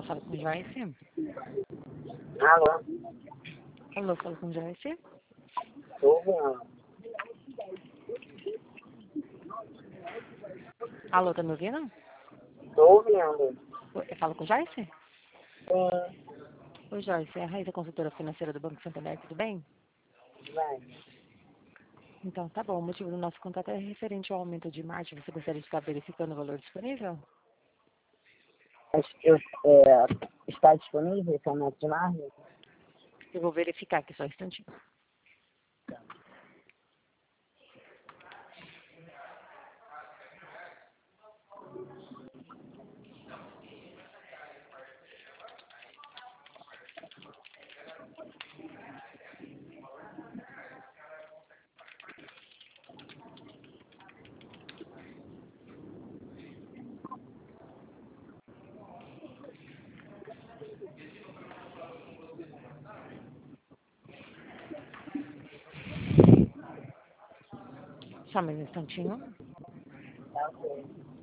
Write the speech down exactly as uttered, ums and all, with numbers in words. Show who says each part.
Speaker 1: fala com Joyce.
Speaker 2: Alô?
Speaker 1: Alô, fala com Joyce.
Speaker 2: Tô ouvindo.
Speaker 1: Alô, tá me ouvindo?
Speaker 2: Tô ouvindo.
Speaker 1: Eu falo com Joyce?
Speaker 2: Sim,
Speaker 1: Oi, Joyce, é a Raíssa, consultora financeira do Banco Santander, tudo bem?
Speaker 2: vai.
Speaker 1: Então, tá bom. O motivo do nosso contato é referente ao aumento de margem. Você gostaria de estar verificando o valor disponível?
Speaker 2: Acho que eu, é, está disponível esse aumento de margem?
Speaker 1: Eu vou verificar aqui só um instantinho. Só mais um instantinho.
Speaker 2: Tá ok.